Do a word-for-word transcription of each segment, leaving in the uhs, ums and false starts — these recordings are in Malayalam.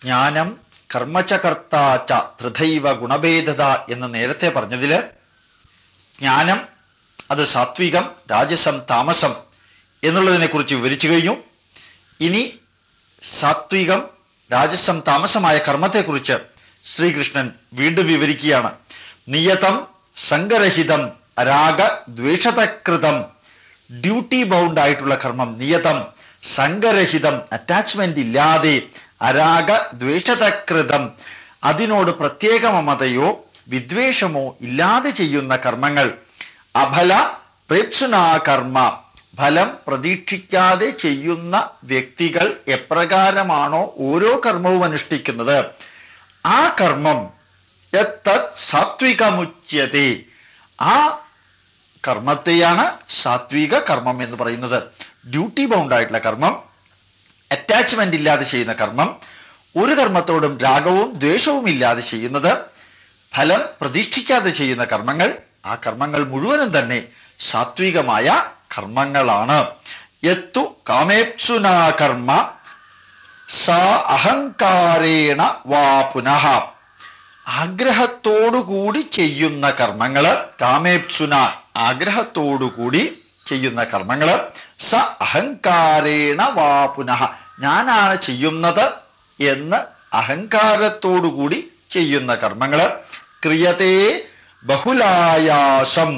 ജ്ഞാനം കർമ്മചകർത്താച്ച ധൃതൈവ ഗുണഭേദത എന്ന് നേരത്തെ പറഞ്ഞതില് ജ്ഞാനം അത് സാത്വികം, രാജസം, താമസം എന്നുള്ളതിനെ കുറിച്ച് വിവരിച്ചു കഴിഞ്ഞു. ഇനി സാത്വികം, രാജസം, താമസമായ കർമ്മത്തെക്കുറിച്ച് ശ്രീകൃഷ്ണൻ വീണ്ടും വിവരിക്കുകയാണ്. നിയതം സംഗരഹിതം രാഗ ദ്വേഷതകൃതം, ഡ്യൂട്ടി ബൗണ്ട് ആയിട്ടുള്ള കർമ്മം. നിയതം സംഗരഹിതം, അറ്റാച്ച്മെന്റ് ഇല്ലാതെ, അരാഗ ദ്വേഷതകൃതം, അതിനോട് പ്രത്യേക മമതയോ വിദ്വേഷമോ ഇല്ലാതെ ചെയ്യുന്ന കർമ്മങ്ങൾ. അഫല പ്രേപ്സുനാ കർമ്മ, ഫലം പ്രതീക്ഷിക്കാതെ ചെയ്യുന്ന വ്യക്തികൾ എപ്രകാരമാണോ ഓരോ കർമ്മവും അനുഷ്ഠിക്കുന്നത്, ആ കർമ്മം യത്തത് സാത്വികമുച്യതേ, ആ കർമ്മത്തെയാണ് സാത്വിക കർമ്മം എന്ന് പറയുന്നത്. ഡ്യൂട്ടി ബൗണ്ട് ആയിട്ടുള്ള കർമ്മം, അറ്റാച്ച്മെന്റ് ഇല്ലാതെ ചെയ്യുന്ന കർമ്മം, ഒരു കർമ്മത്തോടും രാഗവും ദ്വേഷവും ഇല്ലാതെ ചെയ്യുന്നത്, ഫലം പ്രതീക്ഷിക്കാതെ ചെയ്യുന്ന കർമ്മങ്ങൾ, ആ കർമ്മങ്ങൾ മുഴുവനും തന്നെ സാത്വികമായ കർമ്മങ്ങളാണ്. യത്തു കാമേപ്സുനാ കർമ്മ സാ അഹങ്കാരേണ വാ പുനഃ, ആഗ്രഹത്തോടുകൂടി ചെയ്യുന്ന കർമ്മങ്ങള്, കാമേപ്സുന ആഗ്രഹത്തോടുകൂടി ചെയ്യുന്ന കർമ്മങ്ങള്, സ അഹങ്കാരേണ വാ പുനഃ ഞാനാണ് ചെയ്യുന്നത് എന്ന് അഹങ്കാരത്തോടുകൂടി ചെയ്യുന്ന കർമ്മങ്ങള്. ക്രിയതേ ബഹുലായാസം,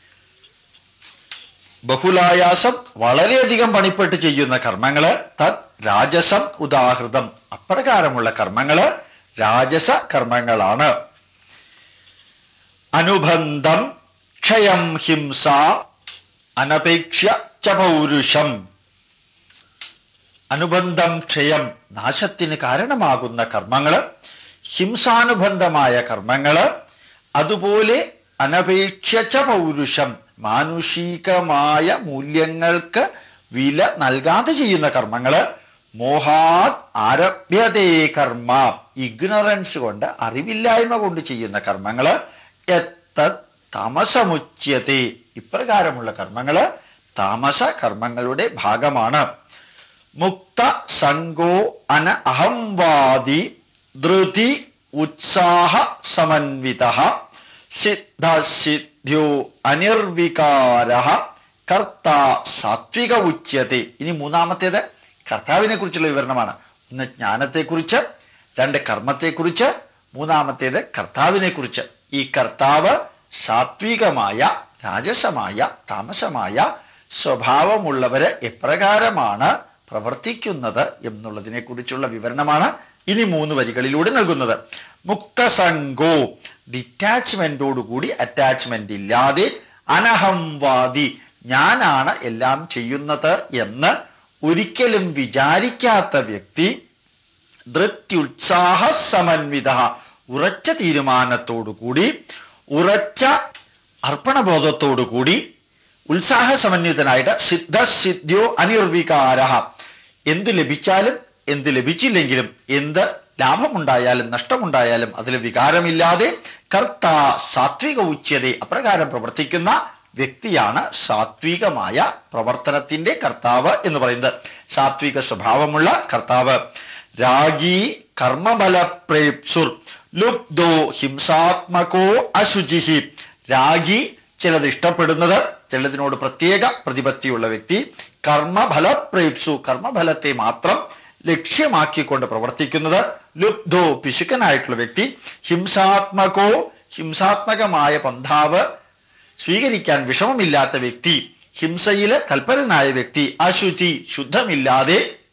ബഹുലായാസം വളരെയധികം പണിപ്പെട്ട് ചെയ്യുന്ന കർമ്മങ്ങള്. തത് രാജസം ഉദാഹൃതം, അപ്രകാരമുള്ള കർമ്മങ്ങള് രാജസ കർമ്മങ്ങളാണ്. അനുബന്ധം ക്ഷയം ഹിംസ അനപേക്ഷ്യ ച പൗരുഷം, അനുബന്ധം ക്ഷയം നാശത്തിന് കാരണമാകുന്ന കർമ്മങ്ങള്, ഹിംസാനുബന്ധമായ കർമ്മങ്ങള്, അതുപോലെ അനപേക്ഷ്യ ച പൗരുഷം മാനുഷികമായ മൂല്യങ്ങൾക്ക് വില നൽകാതെ ചെയ്യുന്ന കർമ്മങ്ങള്. മോഹാത് ആരഭ്യതേ കർമ്മ, ഇഗ്നറൻസ് കൊണ്ട്, അറിവില്ലായ്മ കൊണ്ട് ചെയ്യുന്ന കർമ്മങ്ങള്. യത്തത് തമസമുച്യതേ, ഇപ്രകാരമുള്ള കർമ്മങ്ങള് താമസ കർമ്മങ്ങളുടെ ഭാഗമാണ്. മുക്ത സംഗോ അന അഹംവാദി ധൃതി ഉത്സാഹ സമന്വിതഃ സിദ്ധ സിദ്ധ്യോ അനിർവികാരഃ കർത്താ സാത്വിക ഉച്യതേ. ഇനി മൂന്നാമത്തേത് കർത്താവിനെ കുറിച്ചുള്ള വിവരണമാണ്. ഒന്ന് ജ്ഞാനത്തെക്കുറിച്ച്, രണ്ട് കർമ്മത്തെക്കുറിച്ച്, മൂന്നാമത്തേത് കർത്താവിനെ കുറിച്ച്. ഈ കർത്താവ് സാത്വികമായ, രാജസമായ, താമസമായ സ്വഭാവമുള്ളവര് എപ്രകാരമാണ് പ്രവർത്തിക്കുന്നത് എന്നുള്ളതിനെ കുറിച്ചുള്ള വിവരണമാണ് ഇനി മൂന്ന് വരികളിലൂടെ നൽകുന്നത്. മുക്തസംഗോ ഡിറ്റാച്ച്മെന്റോടുകൂടി, അറ്റാച്ച്മെന്റ് ഇല്ലാതെ, അനഹംവാദി ഞാനാണ് എല്ലാം ചെയ്യുന്നത് എന്ന് ഒരിക്കലും വിചാരിക്കാത്ത വ്യക്തി, ധൃത്യുത്സാഹ സമന്വിത ഉറച്ച തീരുമാനത്തോടുകൂടി, ഉറച്ച അർപ്പണബോധത്തോടുകൂടി, ഉത്സാഹ സമന്വിതനായിട്ട്, സിദ്ധ സിദ്ധ്യോ അനിർവികാര, എന്ത് ലഭിച്ചാലും എന്ത് ലഭിച്ചില്ലെങ്കിലും, എന്ത് ലാഭമുണ്ടായാലും നഷ്ടമുണ്ടായാലും അതിൽ വികാരമില്ലാതെ, കർത്താ സാത്വിക ഉച്യതേ അപ്രകാരം പ്രവർത്തിക്കുന്ന വ്യക്തിയാണ് സാത്വികമായ പ്രവർത്തനത്തിന്റെ കർത്താവ് എന്ന് പറയുന്നത്. സാത്വിക സ്വഭാവമുള്ള കർത്താവ്. രാഗീ കർമ്മബലപ്രേപ്സുർ ലുബ്ധോ ഹിംസാത്മകോ അശുചിഹി, രാഗി ചിലത് ഇഷ്ടപ്പെടുന്നത്, ചിലതിനോട് പ്രത്യേക പ്രതിപത്തിയുള്ള വ്യക്തി. കർമ്മഫലപ്രേപ്സു കർമ്മഫലത്തെ മാത്രം ലക്ഷ്യമാക്കിക്കൊണ്ട് പ്രവർത്തിക്കുന്നത്. ലുബ്ധോ പിശുക്കനായിട്ടുള്ള വ്യക്തി. ഹിംസാത്മകോ ഹിംസാത്മകമായ പന്ഥാവ് സ്വീകരിക്കാൻ വിഷമമില്ലാത്ത വ്യക്തി, ഹിംസയില് തൽപരനായ വ്യക്തി. അശുചി ശുദ്ധമില്ലാതെ,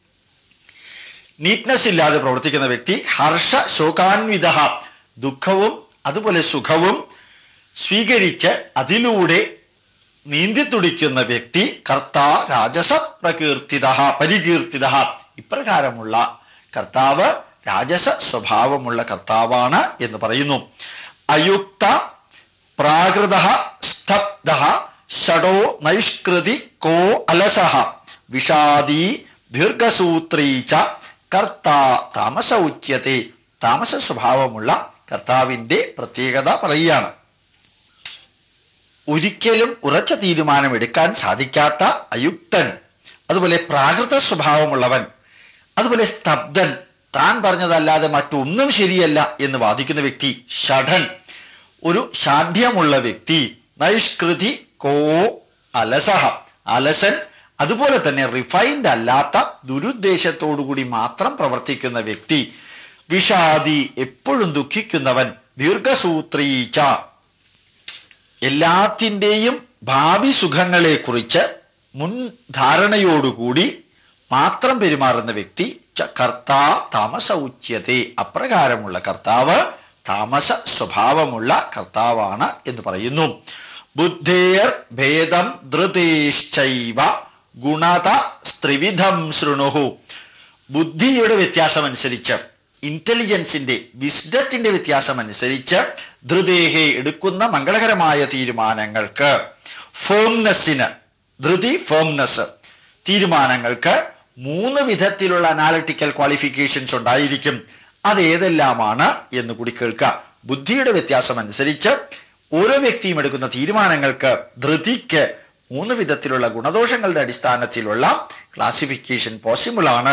നീറ്റ്നെസ് ഇല്ലാതെ പ്രവർത്തിക്കുന്ന വ്യക്തി. ഹർഷ ശോകാന്വിത ദുഃഖവും അതുപോലെ സുഖവും സ്വീകരിച്ച് അതിലൂടെ നീന്തിത്തുടിക്കുന്ന വ്യക്തി. കർത്താ രാജസ പ്രകീർത്തിത പരികീർത്തിത, ഇപ്രകാരമുള്ള കർത്താവ് രാജസ സ്വഭാവമുള്ള കർത്താവാണ് എന്ന് പറയുന്നു. അയുക്ത പ്രാകൃത സ്തബ്ധ ഷഡോ നൈഷ്കൃതി കോ അലസഃ വിഷാദീ ദീർഘസൂത്രീ ച കർത്താ താമസ ഉച്യതേ, താമസ സ്വഭാവമുള്ള കർത്താവിന്റെ പ്രത്യേകത പറയുകയാണ്. ഒരിക്കലും ഉറച്ച തീരുമാനം എടുക്കാൻ സാധിക്കാത്ത അയുക്തൻ, അതുപോലെ പ്രാകൃത സ്വഭാവമുള്ളവൻ, അതുപോലെ സ്തബ്ധൻ, താൻ പറഞ്ഞതല്ലാതെ മറ്റൊന്നും ശരിയല്ല എന്ന് വാദിക്കുന്ന വ്യക്തി ഷഠൻ, ഒരു ഷാഠ്യമുള്ള വ്യക്തി. നൈഷ്കൃതി കോ അലസഹ, അലസൻ. അതുപോലെ തന്നെ റിഫൈൻഡ് അല്ലാത്ത ദുരുദ്ദേശത്തോടുകൂടി മാത്രം പ്രവർത്തിക്കുന്ന വ്യക്തി. വിഷാദി, എപ്പോഴും ദുഃഖിക്കുന്നവൻ. ദീർഘസൂത്രീച്ച, എല്ലാത്തിൻ്റെയും ഭാവി സുഖങ്ങളെ കുറിച്ച് മുൻധാരണയോടുകൂടി മാത്രം പെരുമാറുന്ന വ്യക്തി. കർത്താ താമസ ഉച്യത്തെ, അപ്രകാരമുള്ള കർത്താവ് താമസ സ്വഭാവമുള്ള കർത്താവാണ് എന്ന് പറയുന്നു. ബുദ്ധേർ ഭേദം ധൃതേശ്ചൈവ ഗുണത സ്ത്രിവിധം ശൃണുഹു. ബുദ്ധിയുടെ വ്യത്യാസമനുസരിച്ച്, ഇന്റലിജൻസിന്റെ വിസ്ഡത്തിന്റെ വ്യത്യാസമനുസരിച്ച് ധൃതേഹെ എടുക്കുന്ന മംഗളകരമായ തീരുമാനങ്ങൾക്ക്, ഫേംനെസ്സിന്, ധൃതി ഫേംനെസ്, തീരുമാനങ്ങൾക്ക് മൂന്ന് വിധത്തിലുള്ള അനാലിറ്റിക്കൽ ക്വാളിഫിക്കേഷൻസ് ഉണ്ടായിരിക്കും. അതേതെല്ലാമാണ് എന്ന് കൂടി കേൾക്കുക. ബുദ്ധിയുടെ വ്യത്യാസം അനുസരിച്ച് ഓരോ വ്യക്തിയും എടുക്കുന്ന തീരുമാനങ്ങൾക്ക്, ധൃതിക്ക് മൂന്ന് വിധത്തിലുള്ള ഗുണദോഷങ്ങളുടെ അടിസ്ഥാനത്തിലുള്ള ക്ലാസിഫിക്കേഷൻ പോസിബിൾ ആണ്.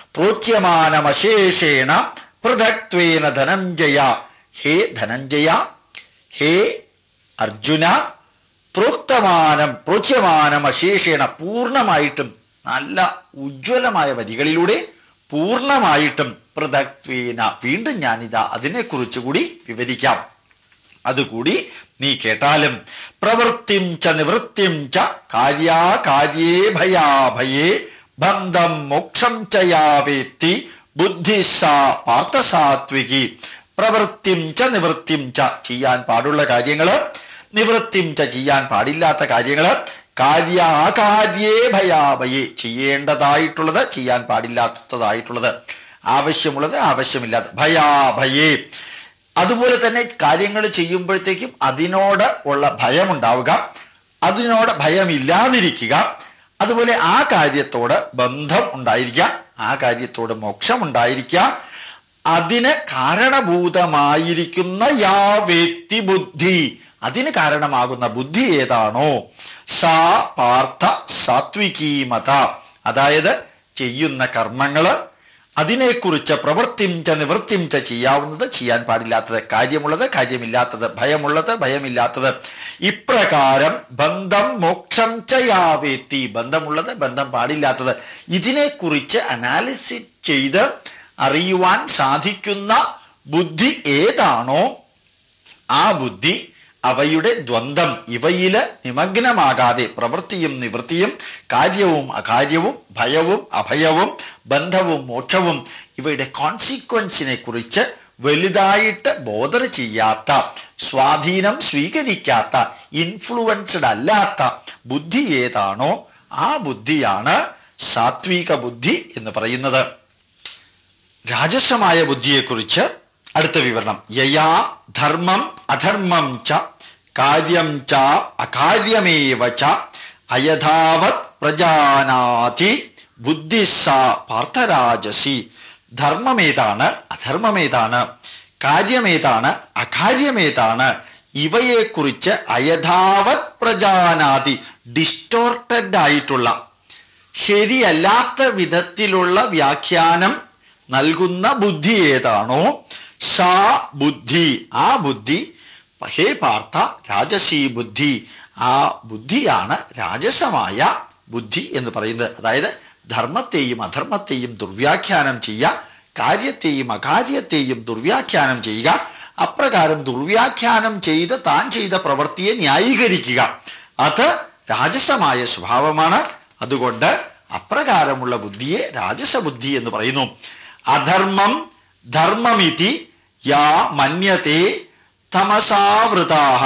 പ്രോച്യമാനമശേഷേണ പൃഥക്ത്വേന ധനഞ്ജയ. ഹേ ധനഞ്ജയ, ഹേ അർജുന, പ്രോക്തമാനം പ്രോച്യമാനം അശേഷേണ, പൂർണ്ണമായിട്ടും നല്ല ഉജ്ജ്വലമായ വരികളിലൂടെ പൂർണ്ണമായിട്ടും, പൃഥക്ത്വേന, വീണ്ടും ഞാനിതാ അതിനെക്കുറിച്ചുകൂടി വിവരിക്കാം, അതുകൂടി നീ കേട്ടാലും. പ്രവൃത്തിം ച നിവൃത്തിം ച കാര്യാകാര്യേ ഭയാഭയേ ബന്ധം മോക്ഷം ച യാവേത്തി ബുദ്ധി സാ പാർത്ഥസാത്വികി. പ്രവൃത്തിം ച നിവൃത്തിം ച, ചെയ്യാൻ പാടുള്ള കാര്യങ്ങള്, നിവൃത്തിം ച, ചെയ്യാൻ പാടില്ലാത്ത കാര്യങ്ങള്, കാര്യാകാര്യേ ഭയാഭയേ, ചെയ്യേണ്ടതായിട്ടുള്ളത് ചെയ്യാൻ പാടില്ലാത്തതായിട്ടുള്ളത്, ആവശ്യമുള്ളത് ആവശ്യമില്ലാത്ത, ഭയാഭയേ. അതുപോലെ തന്നെ കാര്യങ്ങൾ ചെയ്യുമ്പോഴത്തേക്കും അതിനോട് ഉള്ള ഭയമുണ്ടാവുക, അതിനോട് ഭയമില്ലാതിരിക്കുക. അതുപോലെ ആ കാര്യത്തോട് ബന്ധം ഉണ്ടായിരിക്കുക, ആ കാര്യത്തോട് മോക്ഷം ഉണ്ടായിരിക്കുക. അതിന് കാരണഭൂതമായിരിക്കുന്ന യാ വ്യക്തി ബുദ്ധി, അതിന് കാരണമാകുന്ന ബുദ്ധി ഏതാണോ, സാ പാർത്ഥ സാത്വികീമത, അതായത് ചെയ്യുന്ന കർമ്മങ്ങള്, അതിനെക്കുറിച്ച് പ്രവൃത്തിം ച നിവൃത്തിം ച, ചെയ്യാവുന്നത് ചെയ്യാൻ പാടില്ലാത്തത്, കാര്യമുള്ളത് കാര്യമില്ലാത്തത്, ഭയമുള്ളത് ഭയമില്ലാത്തത്, ഇപ്രകാരം ബന്ധം മോക്ഷം ച യാവേത്തി, ബന്ധമുള്ളത് ബന്ധം പാടില്ലാത്തത്, ഇതിനെക്കുറിച്ച് അനാലിസിസ് ചെയ്ത് അറിയുവാൻ സാധിക്കുന്ന ബുദ്ധി ഏതാണോ ആ ബുദ്ധി അവയുടെ ദ്വന്ദ്ം, ഇവയില് നിമഗ്നമാകാതെ, പ്രവൃത്തിയും നിവൃത്തിയും, കാര്യവും അകാര്യവും, ഭയവും അഭയവും, ബന്ധവും മോക്ഷവും, ഇവയുടെ കോൺസിക്വൻസിനെ കുറിച്ച് വലുതായിട്ട് ബോധർ ചെയ്യാത്ത, സ്വാധീനം സ്വീകരിക്കാത്ത, ഇൻഫ്ലുവൻസ്ഡ് അല്ലാത്ത ബുദ്ധി ഏതാണോ ആ ബുദ്ധിയാണ് സാത്വിക ബുദ്ധി എന്ന് പറയുന്നത്. രാജസമായ ബുദ്ധിയെക്കുറിച്ച് അടുത്ത വിവരണം. യയാ ധർമ്മം അധർമ്മം ച കാര്യം ച അകാര്യമേവ ച അയഥാവത് പ്രജാനാതി ബുദ്ധി സാ പാർത്ഥരാജസി. ധർമ്മമേതാണ് അധർമ്മമേതാണ്, കാര്യമേതാണ് അകാര്യമേതാണ്, ഇവയെക്കുറിച്ച് അയഥാവത് പ്രജാനാതി, ഡിസ്റ്റോർട്ടഡ് ആയിട്ടുള്ള, ശരിയല്ലാത്ത വിധത്തിലുള്ള വ്യാഖ്യാനം നൽകുന്ന ബുദ്ധി ഏതാണോ സാ ബുദ്ധി, ആ ബുദ്ധി, ഹേ പാർത്ഥ, രാജസീ ബുദ്ധി, ആ ബുദ്ധിയാണ് രാജസമായ ബുദ്ധി എന്ന് പറയുന്നത്. അതായത് ധർമ്മത്തെയും അധർമ്മത്തെയും ദുർവ്യാഖ്യാനം ചെയ്യുക, കാര്യത്തെയും അകാര്യത്തെയും ദുർവ്യാഖ്യാനം ചെയ്യുക, അപ്രകാരം ദുർവ്യാഖ്യാനം ചെയ്ത് താൻ ചെയ്ത പ്രവൃത്തിയെ ന്യായീകരിക്കുക, അത് രാജസമായ സ്വഭാവമാണ്. അതുകൊണ്ട് അപ്രകാരമുള്ള ബുദ്ധിയെ രാജസബുദ്ധി എന്ന് പറയുന്നു. അധർമ്മം ധർമ്മമിതി യാ മന്യത്തെ തമസാവൃതാഹ.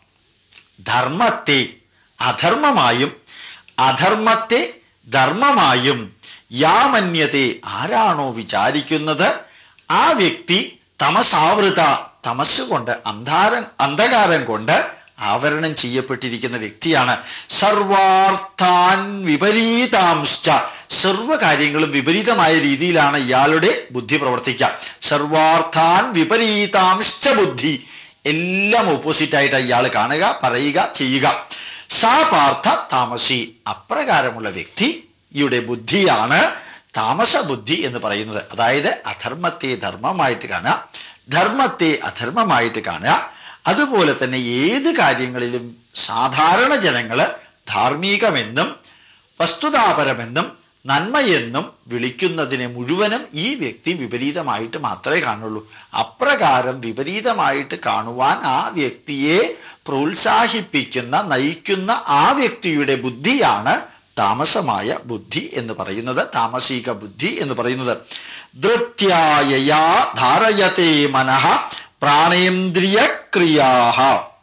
ധർമ്മത്തെ അധർമ്മമായും അധർമ്മത്തെ ധർമ്മമായും യാ മന്യത്തെ, ആരാണോ വിചാരിക്കുന്നത്, ആ വ്യക്തി തമസാവൃത, തമസ് കൊണ്ട്, അന്ധാരം അന്ധകാരം കൊണ്ട് ആവരണം ചെയ്യപ്പെട്ടിരിക്കുന്ന വ്യക്തിയാണ്. സർവാർത്ഥാൻ വിപരീതാംശ്ച, സർവകാര്യങ്ങളും വിപരീതമായ രീതിയിലാണ് ഇയാളുടെ ബുദ്ധി പ്രവർത്തിക്കുക. സർവാർത്ഥാൻ വിപരീതാംശ്ച ബുദ്ധി, എല്ലാം ഓപ്പോസിറ്റ് ആയിട്ട് ഇയാൾ കാണുക, പറയുക, ചെയ്യുക. സാ പാർത്ഥ താമസി, അപ്രകാരമുള്ള വ്യക്തിയുടെ ബുദ്ധിയാണ് താമസബുദ്ധി എന്ന് പറയുന്നത്. അതായത് അധർമ്മത്തെ ധർമ്മമായിട്ട് കാണുക, ധർമ്മത്തെ അധർമ്മമായിട്ട് കാണുക. അതുപോലെ തന്നെ ഏത് കാര്യങ്ങളിലും സാധാരണ ജനങ്ങള് ധാർമ്മികമെന്നും വസ്തുതാപരമെന്നും നന്മയെന്നും വിളിക്കുന്നതിനെ മുഴുവനും ഈ വ്യക്തി വിപരീതമായിട്ട് മാത്രമേ കാണുള്ളൂ. അപ്രകാരം വിപരീതമായിട്ട് കാണുവാൻ ആ വ്യക്തിയെ പ്രോത്സാഹിപ്പിക്കുന്ന, നയിക്കുന്ന ആ വ്യക്തിയുടെ ബുദ്ധിയാണ് താമസമായ ബുദ്ധി എന്ന് പറയുന്നത്, താമസിക ബുദ്ധി എന്ന് പറയുന്നത്. ധൃത്യായയാ ധാരയത്തെ മനഃ പ്രാണേന്ദ്രിയ ക്രിയാഹ.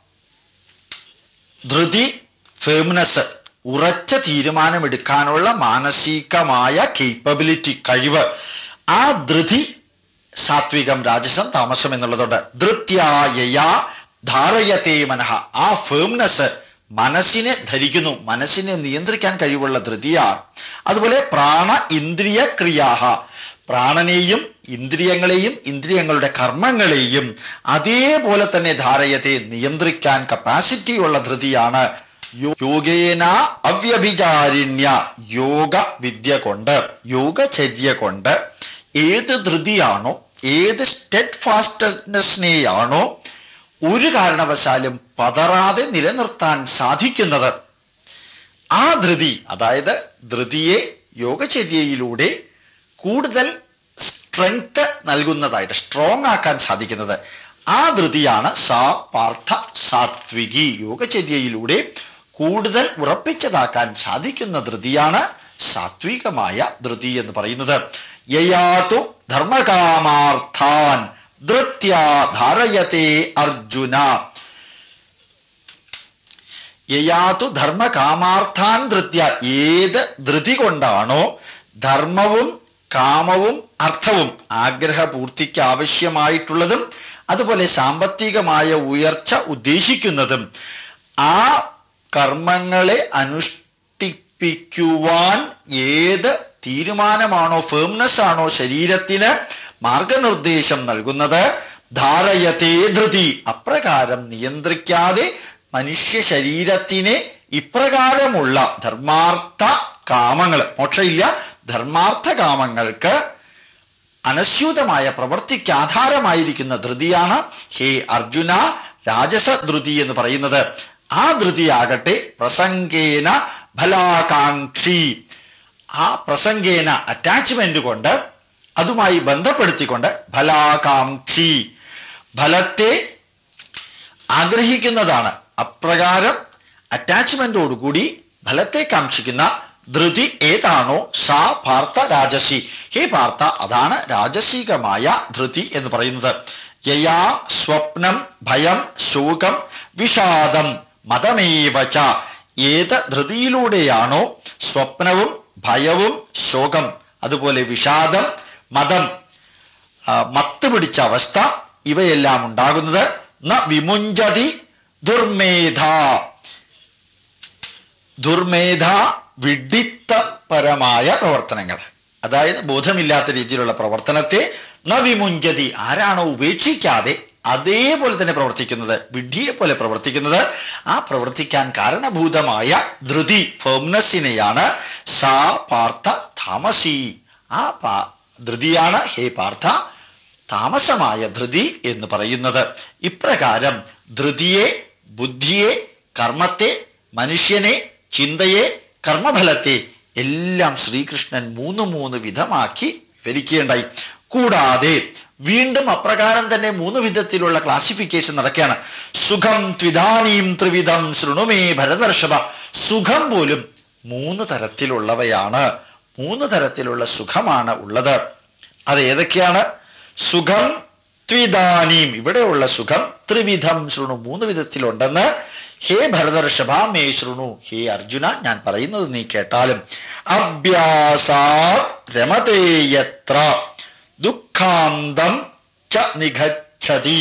ധൃതി, ഫേംനസ്, ഉറച്ച തീരുമാനമെടുക്കാനുള്ള മാനസികമായ കേപ്പബിലിറ്റി, കഴിവ്. ആ ധൃതി സാത്വികം, രാജസം, താമസം എന്നുള്ളതുണ്ട്. ധൃത്യായയാ ധാരയത്തെ മനഃ. ആ ഫേംനസ് മനസ്സിനെ ധരിക്കുന്നു, മനസ്സിനെ നിയന്ത്രിക്കാൻ കഴിവുള്ള ധൃതിയാണ്. അതുപോലെ പ്രാണ ഇന്ദ്രിയ ക്രിയാഹ. പ്രാണനെയും ഇന്ദ്രിയങ്ങളെയും ഇന്ദ്രിയങ്ങളുടെ കർമ്മങ്ങളെയും അതേപോലെ തന്നെ ധാരയത്തെ നിയന്ത്രിക്കാൻ കപ്പാസിറ്റിയുള്ള ധൃതിയാണ്. യോഗേന അവ്യഭിചാരിണ്യ. യോഗ വിദ്യ കൊണ്ട്, യോഗചര്യ കൊണ്ട് ഏത് ധൃതിയാണോ, ഏത് സ്റ്റെഡ് ഫാസ്റ്റ്നെസ്സിനെയാണോ ഒരു കാരണവശാലും പതറാതെ നിലനിർത്താൻ സാധിക്കുന്നത്, ആ ധൃതി, അതായത് ധൃതിയെ യോഗചര്യയിലൂടെ കൂടുതൽ സ്ട്രെങ്ത് നൽകുന്നതായിട്ട്, സ്ട്രോങ് ആക്കാൻ സാധിക്കുന്നത്, ആ ധൃതിയാണ് സാ പാർത്ഥ സാത്വികി. യോഗചര്യയിലൂടെ കൂടുതൽ ഉറപ്പിച്ചതാക്കാൻ സാധിക്കുന്ന ധൃതിയാണ് സാത്വികമായ ധൃതി എന്ന് പറയുന്നത്. യയാതു ധർമ്മകാമാർത്ഥാൻ ധൃത്യാ ധാരയത്തെ അർജുന. യയാതു ധർമ്മകാമാർത്ഥാൻ ധൃത്യ. ഏത് ധൃതി കൊണ്ടാണോ ധർമ്മവും കാമവും അർത്ഥവും, ആഗ്രഹപൂർത്തിക്ക് ആവശ്യമായിട്ടുള്ളതും അതുപോലെ സാമ്പത്തികമായ ഉയർച്ച ഉദ്ദേശിക്കുന്നതും, ആ കർമ്മങ്ങളെ അനുഷ്ഠിപ്പിക്കുവാൻ ഏത് തീരുമാനമാണോ, ഫേംനെസ് ആണോ ശരീരത്തിന് മാർഗനിർദ്ദേശം നൽകുന്നത്, ധാരയത്തെ ധൃതി. അപ്രകാരം നിയന്ത്രിക്കാതെ മനുഷ്യ ശരീരത്തിനെ ഇപ്രകാരമുള്ള ധർമാർത്ഥ കാമങ്ങൾ, മോക്ഷമില്ല, ധർമാർത്ഥ കാമങ്ങൾക്ക് അനസ്യൂതമായ പ്രവൃത്തിക്ക് ആധാരമായിരിക്കുന്ന ധൃതിയാണ് ഹേ അർജുന രാജസ ധൃതി എന്ന് പറയുന്നത്. ആ ധൃതിയാകട്ടെ പ്രസംഗേന ഫലാകാംക്ഷി. ആ പ്രസംഗേന അറ്റാച്ച്മെന്റ് കൊണ്ട്, അതുമായി ബന്ധപ്പെടുത്തിക്കൊണ്ട്, ഫലാകാംക്ഷി, ഫലത്തെ ആഗ്രഹിക്കുന്നതാണ്. അപ്രകാരം അറ്റാച്ച്മെന്റോടുകൂടി ഫലത്തെ കാക്ഷിക്കുന്ന ധൃതി ഏതാണോ സാ പാർത്ഥ രാജസി. ഹേ പാർത്ഥ, അതാണ് രാജസികമായ ധൃതി എന്ന് പറയുന്നത്. യയാ സ്വപ്നം ഭയം ശോകം വിഷാദം മതമേവച. ഏത് ധൃതിയിലൂടെയാണോ സ്വപ്നവും ഭയവും ശോകം അതുപോലെ വിഷാദം മതം, മത്ത് പിടിച്ച അവസ്ഥ, ഇവയെല്ലാം ഉണ്ടാകുന്നത് ന വിമുഞ്ചതി ദുർമേധ. ദുർമേധ വിഡിത്തപരമായ പ്രവർത്തനങ്ങൾ, അതായത് ബോധമില്ലാത്ത രീതിയിലുള്ള പ്രവർത്തനത്തെ ന വിമുഞ്ചതി. ആരാണോ ഉപേക്ഷിക്കാതെ അതേപോലെ തന്നെ പ്രവർത്തിക്കുന്നത്, വിഡ്ഢിയെ പോലെ പ്രവർത്തിക്കുന്നത്, ആ പ്രവർത്തിക്കാൻ കാരണഭൂതമായ ധൃതി, ഫേംനെസ്സിനെയാണ് സാ പാർത്ഥ താമസി. ആ ധൃതിയാണ് ഹേ പാർത്ഥ താമസമായ ധൃതി എന്ന് പറയുന്നത്. ഇപ്രകാരം ധൃതിയെ, ബുദ്ധിയെ, കർമ്മത്തെ, മനുഷ്യനെ, ചിന്തയെ, കർമ്മഫലത്തെ എല്ലാം ശ്രീകൃഷ്ണൻ മൂന്ന് മൂന്ന് വിധമാക്കി വിവരിക്കുകയുണ്ടായി. കൂടാതെ വീണ്ടും അപ്രകാരം തന്നെ മൂന്ന് വിധത്തിലുള്ള ക്ലാസിഫിക്കേഷൻ നടക്കുകയാണ്. സുഖം ത്വിധാനീം ത്രിവിധം ശൃണുമേ ഭരതർഷഭ. സുഖം പോലും മൂന്ന് തരത്തിലുള്ളവയാണ്, മൂന്ന് തരത്തിലുള്ള സുഖമാണ് ഉള്ളത്. അത് ഏതൊക്കെയാണ്? സുഖം ത്വിധാനീം, ഇവിടെയുള്ള സുഖം, ത്രിവിധം ശൃണു, മൂന്ന് വിധത്തിലുണ്ടെന്ന് ഹേ ഭരതർഷഭ മേ ശൃണു. ഹേ അർജുന, ഞാൻ പറയുന്നത് നീ കേട്ടാലും. അഭ്യാസാത് രമതേ യത്ര ദുഃഖാന്തം ച നിഗച്ഛതി.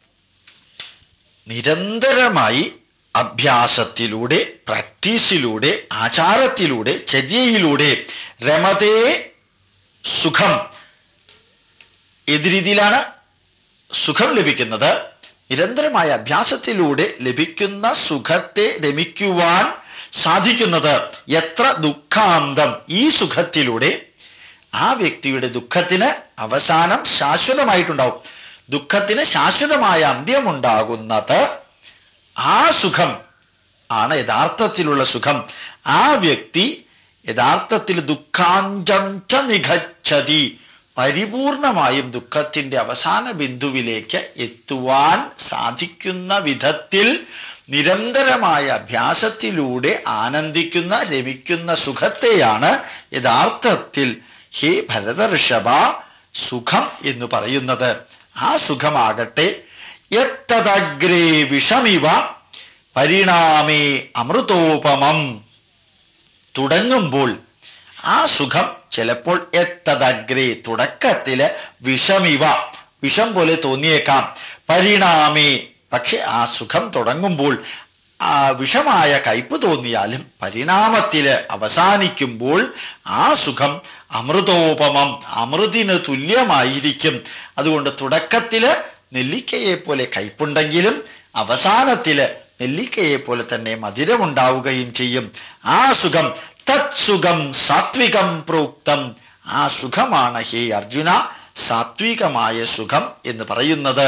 നിരന്തരമായി അഭ്യാസത്തിലൂടെ, പ്രാക്ടീസിലൂടെ, ആചാരത്തിലൂടെ, ചര്യയിലൂടെ രമതേ സുഖം. ഏത് രീതിയിലാണ് സുഖം ലഭിക്കുന്നത്? നിരന്തരമായ അഭ്യാസത്തിലൂടെ ലഭിക്കുന്ന സുഖത്തെ രമിക്കുവാൻ സാധിക്കുന്നത്. എത്ര ദുഃഖാന്തം, ഈ സുഖത്തിലൂടെ, ആ വ്യക്തിയുടെ ദുഃഖത്തിന് അവസാനം ശാശ്വതമായിട്ടുണ്ടാവും. ദുഃഖത്തിന് ശാശ്വതമായ അന്ത്യമുണ്ടാകുന്നത് ആ സുഖം ആണ് യഥാർത്ഥത്തിലുള്ള സുഖം. ആ വ്യക്തി യഥാർത്ഥത്തിൽ ദുഃഖാഞ്ചം ച നിഗച്ഛതി, പരിപൂർണമായും ദുഃഖത്തിന്റെ അവസാന ബിന്ദുവിലേക്ക് എത്തുവാൻ സാധിക്കുന്ന വിധത്തിൽ നിരന്തരമായ അഭ്യാസത്തിലൂടെ ആനന്ദിക്കുന്ന രമിക്കുന്ന സുഖത്തെയാണ് യഥാർത്ഥത്തിൽ ഹേ ഭരതഋഷഭ സുഖം എന്ന് പറയുന്നത്. ആ സുഖമാകട്ടെ യത്തദഗ്രേ വിഷമിവ പരിണാമേ അമൃതോപമം. തുടങ്ങുമ്പോൾ ആ സുഖം ചിലപ്പോൾ എത്തദഗ്രേ തുടക്കത്തില് വിഷമിവ വിഷം പോലെ തോന്നിയേക്കാം. പരിണാമേ പക്ഷെ ആ സുഖം തുടങ്ങുമ്പോൾ ആ വിഷമായ കയ്പ് തോന്നിയാലും പരിണാമത്തില് അവസാനിക്കുമ്പോൾ ആ സുഖം അമൃതോപമം അമൃതിന് തുല്യമായിരിക്കും. അതുകൊണ്ട് തുടക്കത്തില് നെല്ലിക്കയെ പോലെ കയ്പുണ്ടെങ്കിലും അവസാനത്തില് നെല്ലിക്കയെ പോലെ തന്നെ മധുരമുണ്ടാവുകയും ചെയ്യും. ആ സുഖം തത് സുഖം സാത്വികം പ്രോക്തം. ആ സുഖമാണ് ഹേ അർജുന സാത്വികമായ സുഖം എന്ന് പറയുന്നത്.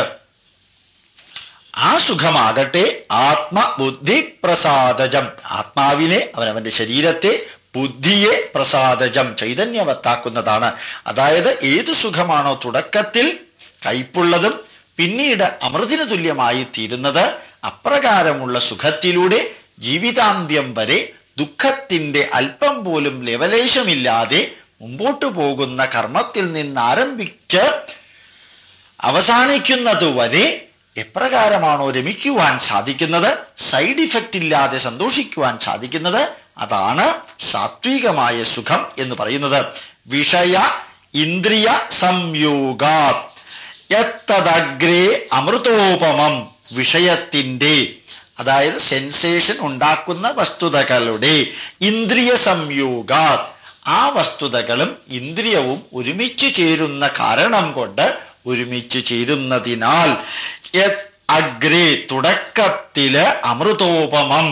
ആ സുഖമാകട്ടെ ആത്മബുദ്ധി പ്രസാദജം, ആത്മാവിനെ അവനവന്റെ ശരീരത്തെ ബുദ്ധിയെ പ്രസാദജം ചൈതന്യവത്താക്കുന്നതാണ്. അതായത് ഏത് സുഖമാണോ തുടക്കത്തിൽ കയ്പുള്ളതും പിന്നീട് അമൃതിന് തുല്യമായി തീരുന്നത്, അപ്രകാരമുള്ള സുഖത്തിലൂടെ ജീവിതാന്ത്യം വരെ ദുഃഖത്തിന്റെ അല്പം പോലും ലവലേശമില്ലാതെ മുമ്പോട്ടു പോകുന്ന കർമ്മത്തിൽ നിന്ന് ആരംഭിച്ച് അവസാനിക്കുന്നതുവരെ എപ്രകാരമാണോ രമിക്കുവാൻ സാധിക്കുന്നത്, സൈഡ് ഇഫക്റ്റ് ഇല്ലാതെ സന്തോഷിക്കുവാൻ സാധിക്കുന്നത്, അതാണ് സാത്വികമായ സുഖം എന്ന് പറയുന്നത്. വിഷയ ഇന്ദ്രിയ സംയോഗാത് യത്തദഗ്രേ അമൃതോപമം. വിഷയത്തിന്റെ അതായത് സെൻസേഷൻ ഉണ്ടാക്കുന്ന വസ്തുതകളുടെ ഇന്ദ്രിയ സംയോഗാത് ആ വസ്തുതകളും ഇന്ദ്രിയവും ഒരുമിച്ച് ചേരുന്ന കാരണം കൊണ്ട് ഒരുമിച്ച് ചേരുന്നതിനാൽ അഗ്രേ തുടക്കത്തില് അമൃതോപമം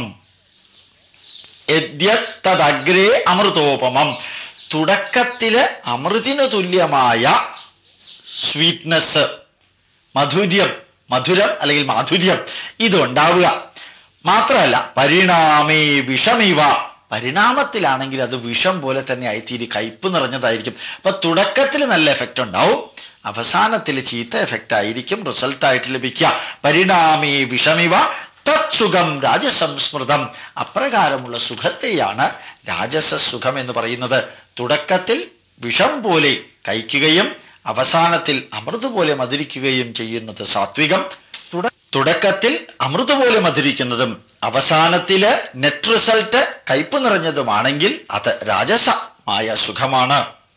യദ്യത്തദഗ്രേ അമൃതോപമം തുടക്കത്തില് അമൃതിന് തുല്യമായ സ്വീറ്റ്നെസ് മധുര്യം മധുരം അല്ലെങ്കിൽ മാധുര്യം ഇതുണ്ടാവുക മാത്രമല്ല പരിണാമേ വിഷമിവ പരിണാമത്തിലാണെങ്കിൽ അത് വിഷം പോലെ തന്നെ ആയിത്തീരി കയ്പ് നിറഞ്ഞതായിരിക്കും. അപ്പൊ തുടക്കത്തിൽ നല്ല എഫക്റ്റ് ഉണ്ടാവും, അവസാനത്തിൽ ചീത്ത എഫക്റ്റ് ആയിരിക്കും റിസൾട്ടായിട്ട് ലഭിക്കുക. പരിണാമേ വിഷമിവ തത് സുഖം രാജസംസ്മൃതം. അപ്രകാരമുള്ള സുഖത്തെയാണ് രാജസ സുഖം എന്ന് പറയുന്നത്. തുടക്കത്തിൽ വിഷം പോലെ കഴിക്കുകയും അവസാനത്തിൽ അമൃത് പോലെ മധുരിക്കുകയും ചെയ്യുന്നത് സാത്വികം. തുടക്കത്തിൽ അമൃത് പോലെ മധുരിക്കുന്നതും അവസാനത്തില് നെറ്റ് റിസൾട്ട് കയ്പ് നിറഞ്ഞതുമാണെങ്കിൽ അത് രാജസമായ സുഖമാണ്.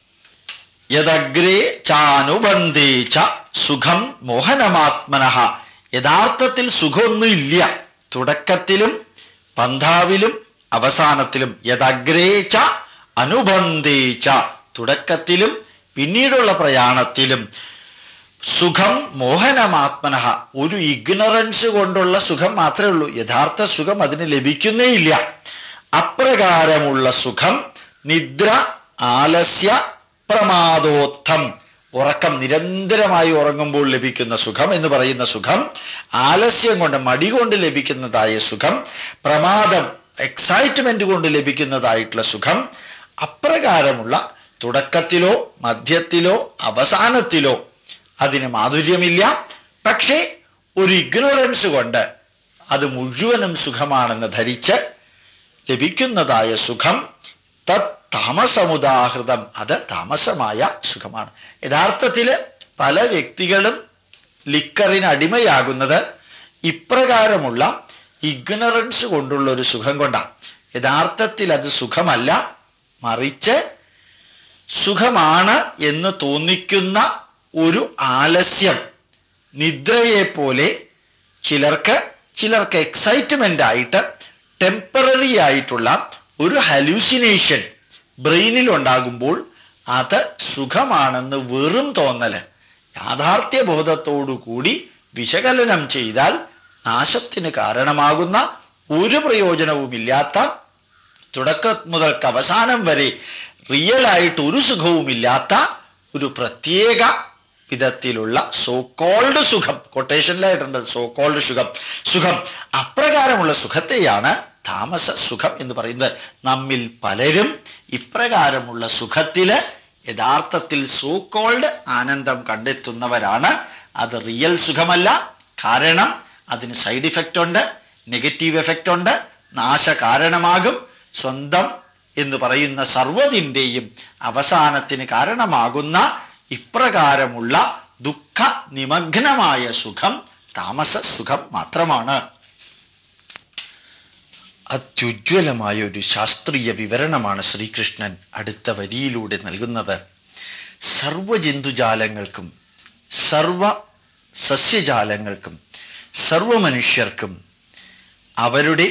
യദഗ്രേ ചാനുബന്ധേ ച സുഖം മോഹനമാത്മനഃ. യഥാർത്ഥത്തിൽ സുഖമൊന്നും ഇല്ല തുടക്കത്തിലും പന്ഥാവിലും അവസാനത്തിലും. യദഗ്രേ ച അനുബന്ധേ ച തുടക്കത്തിലും പിന്നീടുള്ള പ്രയാണത്തിലും. സുഖം മോഹനമാത്മനഃ ഒരു ഇഗ്നറൻസ് കൊണ്ടുള്ള സുഖം മാത്രമേ ഉള്ളൂ, യഥാർത്ഥ സുഖം അതിന് ലഭിക്കുന്നേ ഇല്ല. അപ്രകാരമുള്ള സുഖം നിദ്ര ആലസ്യ പ്രമാദോത്ഥം ഉറക്കം നിരന്തരമായി ഉറങ്ങുമ്പോൾ ലഭിക്കുന്ന സുഖം എന്ന് പറയുന്ന സുഖം, ആലസ്യം കൊണ്ട് മടി കൊണ്ട് ലഭിക്കുന്നതായ സുഖം, പ്രമാദം എക്സൈറ്റ്മെന്റ് കൊണ്ട് ലഭിക്കുന്നതായിട്ടുള്ള സുഖം, അപ്രകാരമുള്ള തുടക്കത്തിലോ മധ്യത്തിലോ അവസാനത്തിലോ അതിന് മാധുര്യമില്ല. പക്ഷേ ഒരു ഇഗ്നോറൻസ് കൊണ്ട് അത് മുഴുവനും സുഖമാണെന്ന് ധരിച്ച് ലഭിക്കുന്നതായ സുഖം തത് താമസമുദാഹൃതം. അത് താമസമായ സുഖമാണ്. യഥാർത്ഥത്തില് പല വ്യക്തികളും ലിക്കറിന് അടിമയാകുന്നത് ഇപ്രകാരമുള്ള ഇഗ്നറൻസ് കൊണ്ടുള്ള ഒരു സുഖം കൊണ്ടാണ്. യഥാർത്ഥത്തിൽ അത് സുഖമല്ല, മറിച്ച് സുഖമാണ് എന്ന് തോന്നിക്കുന്ന ഒരു ആലസ്യം, നിദ്രയെ പോലെ ചിലർക്ക് ചിലർക്ക് എക്സൈറ്റ്മെന്റ് ആയിട്ട് ടെമ്പററി ആയിട്ടുള്ള ഒരു ഹലൂസിനേഷൻ ബ്രെയിനിൽ ഉണ്ടാകുമ്പോൾ അത് സുഖമാണെന്ന് വെറും തോന്നല് യാഥാർത്ഥ്യ ബോധത്തോടു കൂടി വിശകലനം ചെയ്താൽ നാശത്തിന് കാരണമാകുന്ന ഒരു പ്രയോജനവുമില്ലാത്ത തുടക്കം മുതൽക്ക് അവസാനം വരെ റിയലായിട്ട് ഒരു സുഖവുമില്ലാത്ത ഒരു പ്രത്യേക വിധത്തിലുള്ള സോ കോൾഡ് സുഖം, കൊട്ടേഷനിലായിട്ടുണ്ട് സോ കോൾഡ് സുഖം സുഖം അപ്രകാരമുള്ള സുഖത്തെയാണ് താമസ സുഖം എന്ന് പറയുന്നത്. നമ്മിൽ പലരും ഇപ്രകാരമുള്ള സുഖത്തില് യഥാർത്ഥത്തിൽ സോ കോൾഡ് ആനന്ദം കണ്ടെത്തുന്നവരാണ്. അത് റിയൽ സുഖമല്ല. കാരണം അതിന് സൈഡ് ഇഫക്റ്റ് ഉണ്ട്, നെഗറ്റീവ് എഫക്റ്റ് ഉണ്ട്, നാശ കാരണമാകും. സ്വന്തം എന്ന് പറയുന്ന സർവ്വതിൻ്റെയും അവസാനത്തിന് കാരണമാകുന്ന ഇപ്രകാരമുള്ള ദുഃഖ നിമഗ്നമായ സുഖം താമസ സുഖം മാത്രമാണ്. അത്യുജ്വലമായ ഒരു ശാസ്ത്രീയ വിവരണമാണ് ശ്രീകൃഷ്ണൻ അടുത്ത വരിയിലൂടെ നൽകുന്നത്. സർവജന്തുജാലങ്ങൾക്കും സർവ സസ്യജാലങ്ങൾക്കും സർവ മനുഷ്യർക്കും അവരുടെ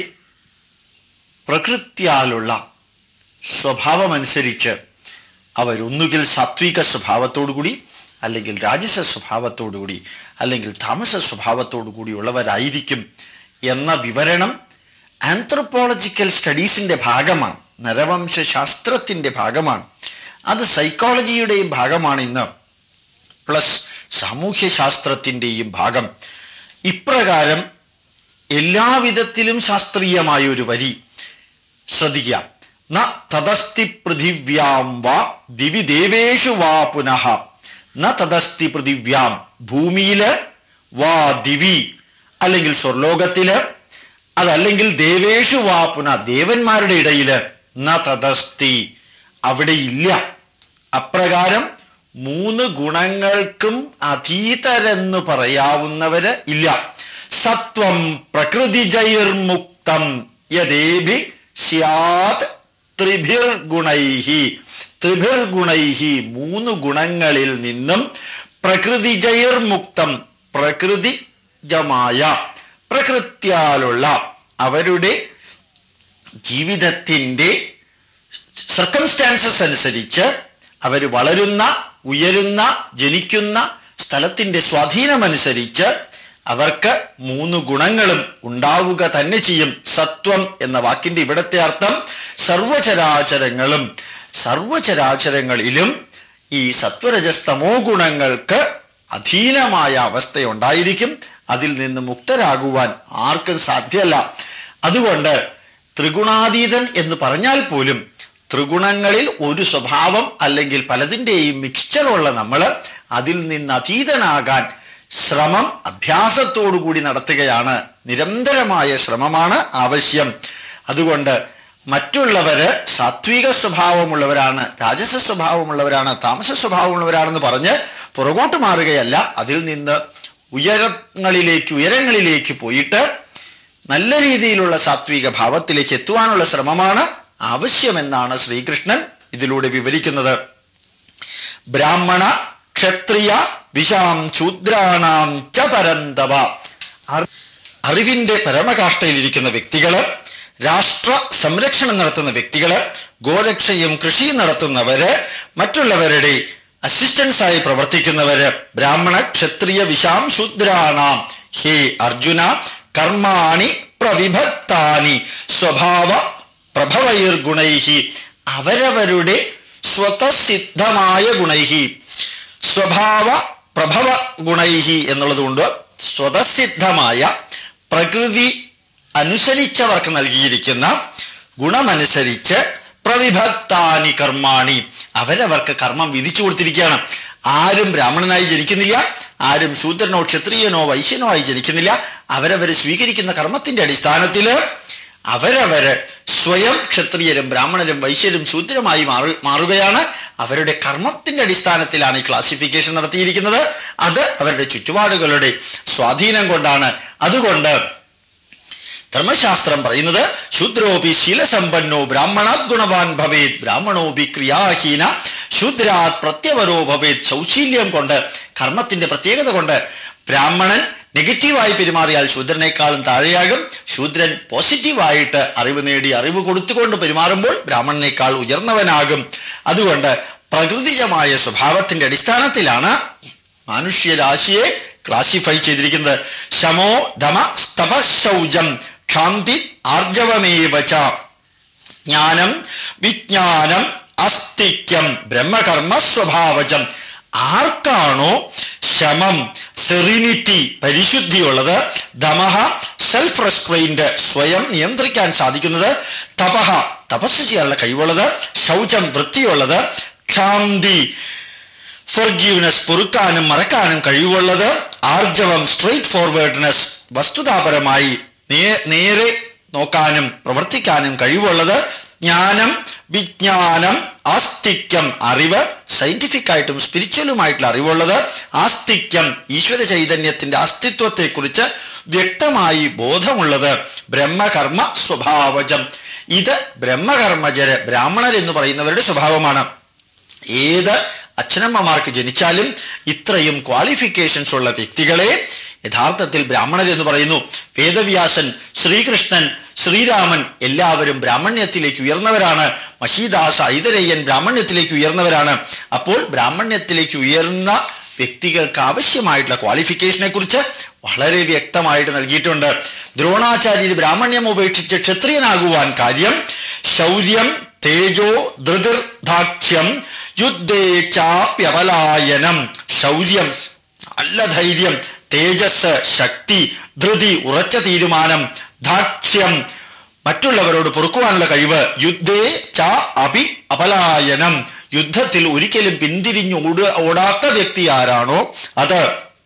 പ്രകൃത്യാലുള്ള സ്വഭാവമനുസരിച്ച് അവരൊന്നുകിൽ സാത്വിക സ്വഭാവത്തോടുകൂടി, അല്ലെങ്കിൽ രാജസ സ്വഭാവത്തോടുകൂടി, അല്ലെങ്കിൽ താമസ സ്വഭാവത്തോടുകൂടി ഉള്ളവരായിരിക്കും എന്ന വിവരണം ആന്ത്രോപോളജിക്കൽ സ്റ്റഡീസിന്റെ ഭാഗമാണ്, നരവംശാസ്ത്രത്തിന്റെ ഭാഗമാണ്. അത് സൈക്കോളജിയുടെയും ഭാഗമാണ് ഇന്ന്, പ്ലസ് സാമൂഹ്യശാസ്ത്രത്തിൻ്റെയും ഭാഗം. ഇപ്രകാരം എല്ലാവിധത്തിലും ശാസ്ത്രീയമായ ഒരു വരി ശ്രദ്ധിക്കുക. ന തദസ്തി പൃഥിവ്യാം വാ ദിവി ദേവേഷു വാ പുനഃ. ന തദസ്തി പൃഥിവ്യാം ഭൂമിയില്, വാ ദിവി അല്ലെങ്കിൽ സ്വർലോകത്തില്, അതല്ലെങ്കിൽ ദേവേഷു വാ പുനഃ ദേവന്മാരുടെ ഇടയില്, ന തദസ്തി അവിടെ ഇല്ല. അപ്രകാരം മൂന്ന് ഗുണങ്ങൾക്കും അതീതരെന്ന് പറയാവുന്നവര് ഇല്ല. സത്വം പ്രകൃതിജൈർമുക്തം യദേഭി സ്യാത് ത്രിഭിർഗുണൈഹി. ത്രിഭിർഗുണൈഹി മൂന്ന് ഗുണങ്ങളിൽ നിന്നും പ്രകൃതിജൈർമുക്തം പ്രകൃതിജമായ പ്രകൃത്യാലുള്ള അവരുടെ ജീവിതത്തിൻ്റെ സർക്കംസ്റ്റാൻസസ് അനുസരിച്ച് അവർ വളരുന്ന, ഉയരുന്ന, ജനിക്കുന്ന സ്ഥലത്തിൻ്റെ സ്വാധീനമനുസരിച്ച് അവർക്ക് മൂന്ന് ഗുണങ്ങളും ഉണ്ടാവുക തന്നെ ചെയ്യും. സത്വം എന്ന വാക്കിന്റെ ഇവിടത്തെ അർത്ഥം സർവചരാചരങ്ങളും, സർവചരാചരങ്ങളിലും ഈ സത്വരജസ്തമോ ഗുണങ്ങൾക്ക് അധീനമായ അവസ്ഥയുണ്ടായിരിക്കും. അതിൽ നിന്ന് മുക്തരാകുവാൻ ആർക്കും സാധ്യമല്ല. അതുകൊണ്ട് ത്രിഗുണാതീതൻ എന്ന് പറഞ്ഞാൽ പോലും ത്രിഗുണങ്ങളിൽ ഒരു സ്വഭാവം അല്ലെങ്കിൽ പലതിൻ്റെയും മിക്സ്ചറുള്ള നമ്മൾ അതിൽ നിന്ന് അതീതനാകാൻ ശ്രമം അഭ്യാസത്തോടുകൂടി നടത്തുകയാണ്. നിരന്തരമായ ശ്രമമാണ് ആവശ്യം. അതുകൊണ്ട് മറ്റുള്ളവര് സാത്വിക സ്വഭാവമുള്ളവരാണ്, രാജസ സ്വഭാവമുള്ളവരാണ്, താമസ സ്വഭാവമുള്ളവരാണെന്ന് പറഞ്ഞ് പുറകോട്ട് മാറുകയല്ല, അതിൽ നിന്ന് ഉയരങ്ങളിലേക്ക് ഉയരങ്ങളിലേക്ക് പോയിട്ട് നല്ല രീതിയിലുള്ള സാത്വിക ഭാവത്തിലേക്ക് എത്തുവാനുള്ള ശ്രമമാണ് ആവശ്യമെന്നാണ് ശ്രീകൃഷ്ണൻ ഇതിലൂടെ വിവരിക്കുന്നത്. ബ്രാഹ്മണ ക്ഷത്രിയ വിശാം ശൂദ്രാണാം ച പരന്തവ. അറിവിന്റെ പരമകാഷ്ഠയിലിരിക്കുന്ന വ്യക്തികള്, രാഷ്ട്ര സംരക്ഷണം നടത്തുന്ന വ്യക്തികള്, ഗോരക്ഷയും കൃഷിയും നടത്തുന്നവര്, മറ്റുള്ളവരുടെ അസിസ്റ്റൻസായി പ്രവർത്തിക്കുന്നവര്, ബ്രാഹ്മണ ക്ഷത്രിയ വിശാം ശൂദ്രാണാം. ഹേ അർജുന, കർമാണി പ്രവിഭക്താനി സ്വഭാവ പ്രഭവൈർ ഗുണൈഹി. അവരവരുടെ സ്വതസിദ്ധമായ ഗുണൈഹി, സ്വഭാവ പ്രഭവ ഗുണൈഹി എന്നുള്ളത് കൊണ്ട് സ്വതസിദ്ധമായ പ്രകൃതി അനുസരിച്ചവർക്ക് നൽകിയിരിക്കുന്ന ഗുണമനുസരിച്ച് പ്രവിഭക്താനി കർമാണി അവരവർക്ക് കർമ്മം വിധിച്ചു കൊടുത്തിരിക്കുകയാണ്. ആരും ബ്രാഹ്മണനായി ജനിക്കുന്നില്ല, ആരും ശൂദ്രനോ ക്ഷത്രിയനോ വൈശ്യനോ ആയി ജനിക്കുന്നില്ല. അവരവർ സ്വീകരിക്കുന്ന കർമ്മത്തിന്റെ അടിസ്ഥാനത്തിൽ അവരവര് സ്വയം ക്ഷത്രിയരും ബ്രാഹ്മണരും വൈശ്യരും ശൂദ്രമായി മാറു മാറുകയാണ്. അവരുടെ കർമ്മത്തിന്റെ അടിസ്ഥാനത്തിലാണ് ഈ ക്ലാസിഫിക്കേഷൻ നടത്തിയിരിക്കുന്നത്. അത് അവരുടെ ചുറ്റുപാടുകളുടെ സ്വാധീനം കൊണ്ടാണ്. അതുകൊണ്ട് ധർമ്മശാസ്ത്രം പറയുന്നത് ശൂദ്രോപി ശീലസമ്പന്നോ ബ്രാഹ്മണാത് ഗുണവാൻ ഭവേത്, ബ്രാഹ്മണോപി ക്രിയാഹീന ശൂദ്രാത് പ്രത്യവരോ ഭവേത്. ശൗശീല്യം കൊണ്ട്, കർമ്മത്തിന്റെ പ്രത്യേകത കൊണ്ട് ബ്രാഹ്മണൻ നെഗറ്റീവായി പെരുമാറിയാൽ ശൂദ്രനേക്കാളും താഴെയാകും. ശൂദ്രൻ പോസിറ്റീവായിട്ട് അറിവ് നേടി അറിവ് കൊടുത്തുകൊണ്ട് പെരുമാറുമ്പോൾ ബ്രാഹ്മണനേക്കാൾ ഉയർന്നവനാകും. അതുകൊണ്ട് പ്രകൃതിജമായ സ്വഭാവത്തിന്റെ അടിസ്ഥാനത്തിലാണ് മനുഷ്യരാശിയെ ക്ലാസിഫൈ ചെയ്തിരിക്കുന്നത്. ശമോ ധമ സ്തപ ശൗചം ക്ഷാന്തി ആർജവമേവ ച. ജ്ഞാനം വിജ്ഞാനം അസ്തിക്യം ബ്രഹ്മകർമ്മ സ്വഭാവജം. ആർക്കാണോ ശമം, സെറിനിറ്റി, പരിശുദ്ധിയുള്ളത്, ദമഹ സെൽഫ് റെസ്ട്രെയിന്റ്, സ്വയം നിയന്ത്രിക്കാൻ സാധിക്കുന്നത്, തപഹ തപസ് ചെയ്യാനുള്ള കഴിവുള്ളത്, ശൗചം വൃത്തിയുള്ളത്, ക്ഷാന്തി ഫൊർഗീവ്നെസ് പൊറുക്കാനും മറക്കാനും കഴിവുള്ളത്, ആർജവം സ്ട്രെയിറ്റ് ഫോർവേഡ്നെസ് വസ്തുതാപരമായി നേരെ നോക്കാനും പ്രവർത്തിക്കാനും കഴിവുള്ളത്, ജ്ഞാനം വിജ്ഞാനം, ആസ്തിക്യം അറിവ്, സയന്റിഫിക് ആയിട്ടും സ്പിരിച്വലുമായിട്ടുള്ള അറിവുള്ളത്, ആസ്തിക്യം ഈശ്വര ചൈതന്യത്തിന്റെ അസ്തിത്വത്തെക്കുറിച്ച് വ്യക്തമായി ബോധമുള്ളത്, ബ്രഹ്മകർമ്മ സ്വഭാവജം. ഇത് ബ്രഹ്മകർമ്മജര് ബ്രാഹ്മണർ എന്ന് പറയുന്നവരുടെ സ്വഭാവമാണ്. ഏത് അച്ഛനമ്മമാർക്ക് ജനിച്ചാലും ഇത്രയും ക്വാളിഫിക്കേഷൻസ് ഉള്ള വ്യക്തികളെ യഥാർത്ഥത്തിൽ ബ്രാഹ്മണർ എന്ന് പറയുന്നു. വേദവ്യാസൻ, ശ്രീകൃഷ്ണൻ, ശ്രീരാമൻ എല്ലാവരും ബ്രാഹ്മണ്യത്തിലേക്ക് ഉയർന്നവരാണ്. മഹീദാസ, ഐതരേയൻ ബ്രാഹ്മണ്യത്തിലേക്ക് ഉയർന്നവരാണ്. അപ്പോൾ ബ്രാഹ്മണ്യത്തിലേക്ക് ഉയർന്ന വ്യക്തികൾക്ക് ആവശ്യമായിട്ടുള്ള ക്വാളിഫിക്കേഷനെ കുറിച്ച് വളരെ വ്യക്തമായിട്ട് നൽകിയിട്ടുണ്ട്. ദ്രോണാചാര്യർ ബ്രാഹ്മണ്യം ഉപേക്ഷിച്ച് ക്ഷത്രിയനാകുവാൻ കാര്യം ശൗര്യം തേജോ ധൃതിർദാക്ഷ്യം യുദ്ധേ ചാപ്യപലായനം. ശൗര്യം നല്ല ധൈര്യം, തേജസ് ശക്തി, ധൃതി ഉറച്ച തീരുമാനം, ദാക്ഷ്യം മറ്റുള്ളവരോട് പൊറുക്കുവാനുള്ള കഴിവ്, യുദ്ധേ ച അപി അപലായനം യുദ്ധത്തിൽ ഒരിക്കലും പിന്തിരിഞ്ഞു ഓട ഓടാത്ത വ്യക്തി ആരാണോ അത്,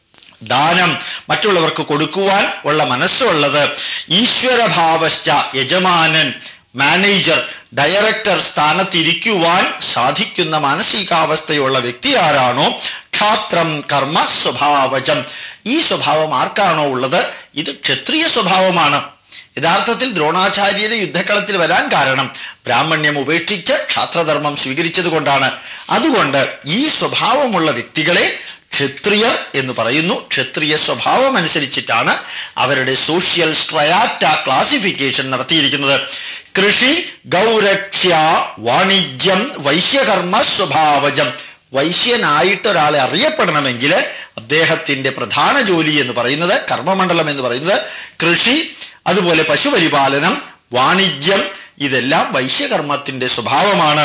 ദാനം മറ്റുള്ളവർക്ക് കൊടുക്കുവാൻ ഉള്ള മനസ്സുള്ളത്, ഈശ്വരഭാവശ്ച യജമാനൻ മാനേജർ ഡയറക്ടർ സ്ഥാനത്തിരിക്കുവാൻ സാധിക്കുന്ന മാനസികാവസ്ഥയുള്ള വ്യക്തി ആരാണോ, ക്ഷാത്രം കർമ്മ സ്വഭാവജം. ഈ സ്വഭാവം ആർക്കാണോ ഉള്ളത് ഇത് ക്ഷത്രിയ സ്വഭാവമാണ്. യഥാർത്ഥത്തിൽ ദ്രോണാചാര്യരെ യുദ്ധക്കളത്തിൽ വരാൻ കാരണം ബ്രാഹ്മണ്യം ഉപേക്ഷിച്ച് ക്ഷാത്രധർമ്മം സ്വീകരിച്ചത് കൊണ്ടാണ്. അതുകൊണ്ട് ഈ സ്വഭാവമുള്ള വ്യക്തികളെ ക്ഷത്രിയർ എന്ന് പറയുന്നു. ക്ഷത്രിയ സ്വഭാവം അനുസരിച്ചിട്ടാണ് അവരുടെ സോഷ്യൽ സ്ട്രയാറ്റ ക്ലാസിഫിക്കേഷൻ നടത്തിയിരിക്കുന്നത്. കൃഷി ഗൗരക്ഷ്യ വാണിജ്യം വൈശ്യകർമ്മ സ്വഭാവജം. വൈശ്യനായിട്ടൊരാളെ അറിയപ്പെടണമെങ്കിൽ അദ്ദേഹത്തിന്റെ പ്രധാന ജോലി എന്ന് പറയുന്നത്, കർമ്മമണ്ഡലം എന്ന് പറയുന്നത് കൃഷി, അതുപോലെ പശുപരിപാലനം, വാണിജ്യം, ഇതെല്ലാം വൈശ്യകർമ്മത്തിന്റെ സ്വഭാവമാണ്.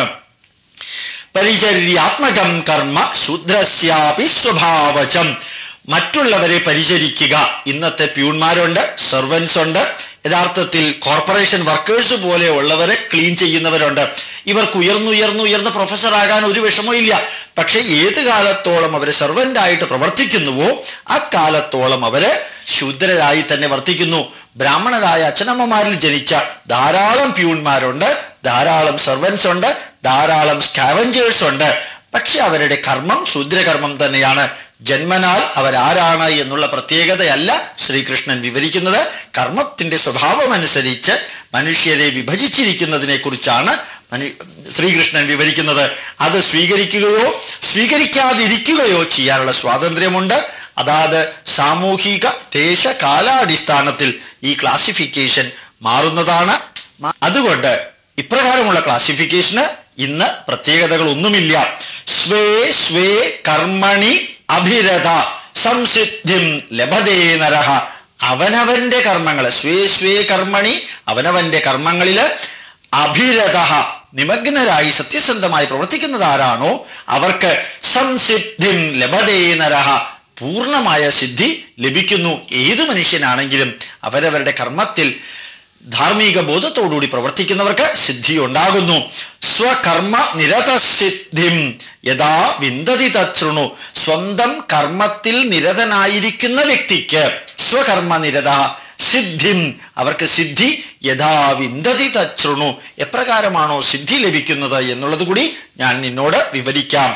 പരിചര്യാത്മകം കർമ്മ ശൂദ്രസ്യാപി സ്വഭാവജം. മറ്റുള്ളവരെ പരിചരിക്കുക. ഇന്നത്തെ പ്യൂൺമാരുണ്ട്, സെർവൻസ് ഉണ്ട്, യഥാർത്ഥത്തിൽ കോർപ്പറേഷൻ വർക്കേഴ്സ് പോലെ ഉള്ളവരെ ക്ലീൻ ചെയ്യുന്നവരുണ്ട്. ഇവർക്ക് ഉയർന്നുയർന്നുയർന്ന് പ്രൊഫസർ ആകാൻ ഒരു വിഷമവും ഇല്ല. പക്ഷെ ഏത് കാലത്തോളം അവര് സെർവന്റ് ആയിട്ട് പ്രവർത്തിക്കുന്നുവോ അക്കാലത്തോളം അവര് ശൂദ്രരായി തന്നെ വർത്തിക്കുന്നു. ബ്രാഹ്മണരായ അച്ഛനമ്മമാരിൽ ജനിച്ച ധാരാളം പ്യൂൺമാരുണ്ട്, ധാരാളം സെർവൻസ് ഉണ്ട്, ധാരാളം സ്കാവഞ്ചേഴ്സ് ഉണ്ട്. പക്ഷെ അവരുടെ കർമ്മം ശൂദ്രകർമ്മം തന്നെയാണ്. ജന്മനാൽ അവരാരാണ് എന്നുള്ള പ്രത്യേകതയല്ല ശ്രീകൃഷ്ണൻ വിവരിക്കുന്നത്. കർമ്മത്തിന്റെ സ്വഭാവം അനുസരിച്ച് മനുഷ്യരെ വിഭജിച്ചിരിക്കുന്നതിനെ കുറിച്ചാണ് ശ്രീകൃഷ്ണൻ വിവരിക്കുന്നത്. അത് സ്വീകരിക്കുകയോ സ്വീകരിക്കാതിരിക്കുകയോ ചെയ്യാനുള്ള സ്വാതന്ത്ര്യമുണ്ട്. അതാത് സാമൂഹിക ദേശകാലാടിസ്ഥാനത്തിൽ ഈ ക്ലാസിഫിക്കേഷൻ മാറുന്നതാണ്. അതുകൊണ്ട് ഇപ്രകാരമുള്ള ക്ലാസിഫിക്കേഷന് ഇന്ന് പ്രത്യേകതകളൊന്നുമില്ല. സ്വേ സ്വേ കർമ്മണി അഭിരത സംസിദ്ധിം ലഭതേ നരഹ. അവനവന്റെ കർമ്മങ്ങള് സ്വേ സ്വേ കർമ്മണി അവനവന്റെ കർമ്മങ്ങളില് അഭിരത നിമഗ്നരായി സത്യസന്ധമായി പ്രവർത്തിക്കുന്നത് ആരാണോ അവർക്ക് സംസിദ്ധിം ലഭതേ നരഹ പൂർണ്ണമായ സിദ്ധി ലഭിക്കുന്നു. ഏതു മനുഷ്യനാണെങ്കിലും അവരവരുടെ കർമ്മത്തിൽ ധാർമ്മിക ബോധത്തോടുകൂടി പ്രവർത്തിക്കുന്നവർക്ക് സിദ്ധി ഉണ്ടാകുന്നു. സ്വകർമ്മ നിരതസിദ്ധിം യഥാ വിന്ദതി തൃണു. സ്വന്തം കർമ്മത്തിൽ നിരതനായിരിക്കുന്ന വ്യക്തിക്ക് സ്വകർമ്മ നിരത സിദ്ധിം അവർക്ക് സിദ്ധി യഥാ വിന്ദതി തൃണു എപ്രകാരമാണോ സിദ്ധി ലഭിക്കുന്നത് എന്നുള്ളത് കൂടി ഞാൻ നിന്നോട് വിവരിക്കാം.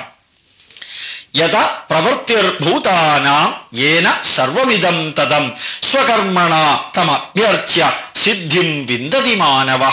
യഥ പ്രവൃത്തിർഭൂതാനാം യേന സർവമിദം തദം സ്വകർമ്മണ തമഭ്യർച്ച്യ സിദ്ധിം വിന്ദതി മാനവഃ.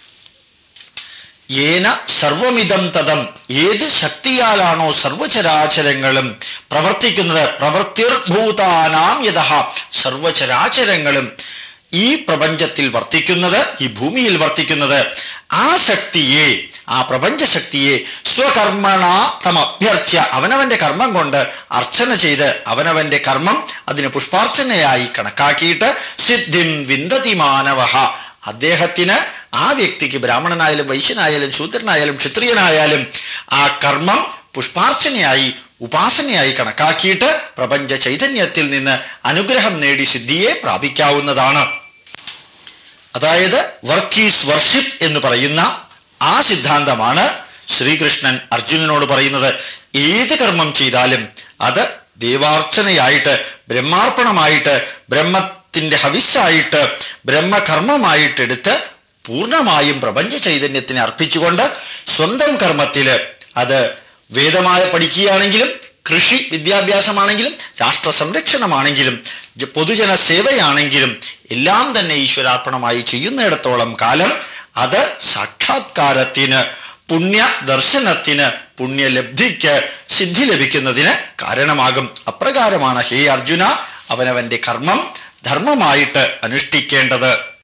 യേന സർവമിദം തദം ഏത് ശക്തിയാലാണോ സർവചരാചരങ്ങളും പ്രവർത്തിക്കുന്നത്. പ്രവൃത്തിർഭൂതാനാം യഥ സർവചരാചരങ്ങളും ഈ പ്രപഞ്ചത്തിൽ വർത്തിക്കുന്നത്, ഈ ഭൂമിയിൽ വർത്തിക്കുന്നത്, ആ ശക്തിയെ ആ പ്രപഞ്ച ശക്തിയെ സ്വകർമ്മണ തമഭ്യർച്ച്യ അവനവന്റെ കർമ്മം കൊണ്ട് അർച്ചന ചെയ്ത് അവനവന്റെ കർമ്മം അതിന് പുഷ്പാർച്ചനയായി കണക്കാക്കിയിട്ട് സിദ്ധിം വിന്ദതി മാനവഃ അദ്ദേഹത്തിന് ആ വ്യക്തിക്ക് ബ്രാഹ്മണനായാലും വൈശ്യനായാലും ശൂദ്രനായാലും ക്ഷത്രിയനായാലും ആ കർമ്മം പുഷ്പാർച്ചനയായി ഉപാസനയായി കണക്കാക്കിയിട്ട് പ്രപഞ്ച ചൈതന്യത്തിൽ നിന്ന് അനുഗ്രഹം നേടി സിദ്ധിയെ പ്രാപിക്കാവുന്നതാണ്. അതായത് വർക്ക് ഈസ് വർഷിപ്പ് എന്ന് പറയുന്ന ആ സിദ്ധാന്തമാണ് ശ്രീകൃഷ്ണൻ അർജുനനോട് പറയുന്നത്. ഏത് കർമ്മം ചെയ്താലും അത് ദേവാർച്ചനയായിട്ട്, ബ്രഹ്മാർപ്പണമായിട്ട്, ബ്രഹ്മത്തിന്റെ ഹവിസ്സായിട്ട്, ബ്രഹ്മകർമ്മമായിട്ടെടുത്ത് പൂർണ്ണമായും പ്രപഞ്ച ചൈതന്യത്തിനെ അർപ്പിച്ചുകൊണ്ട് സ്വന്തം കർമ്മത്തില്, അത് വേദമായ പഠിക്കുകയാണെങ്കിലും കൃഷി വിദ്യാഭ്യാസമാണെങ്കിലും രാഷ്ട്ര സംരക്ഷണമാണെങ്കിലും പൊതുജന സേവയാണെങ്കിലും എല്ലാം തന്നെ ഈശ്വരാർപ്പണമായി ചെയ്യുന്നിടത്തോളം കാലം അത് സാക്ഷാത്കാരത്തിന്, പുണ്യ ദർശനത്തിന്, പുണ്യലബ്ധിക്ക്, സിദ്ധി ലഭിക്കുന്നതിന് കാരണമാകും. അപ്രകാരമാണ് ഹേ അർജുന അവനവന്റെ കർമ്മം ധർമ്മമായിട്ട് അനുഷ്ഠിക്കേണ്ടത്.